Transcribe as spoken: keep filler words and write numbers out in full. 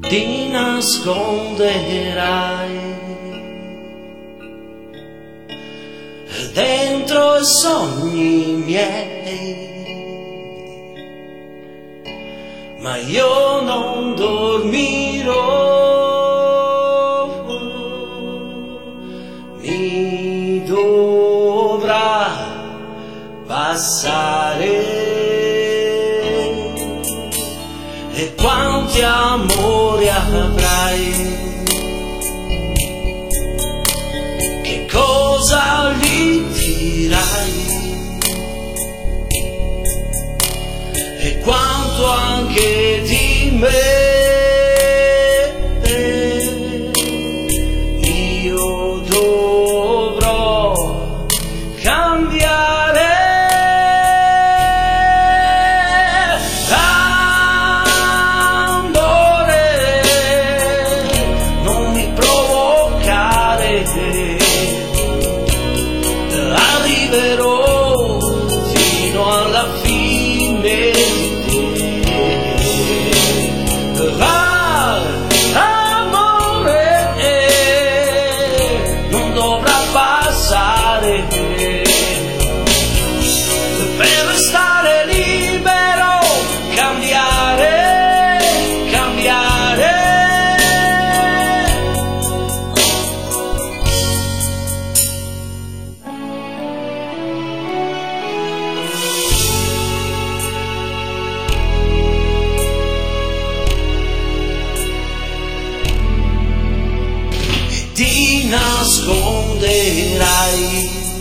ti nasconderai dentro i sogni miei, ma io non dormirò, mi dovrà passare. E quanti amori avrai, che cosa gli dirai, e quanto anche di me io dovrò cambiare. Arriverò fino alla fine. Ah, amore, non dovrà passare per restare libero, cambiare, cambiare. Ti nasconderai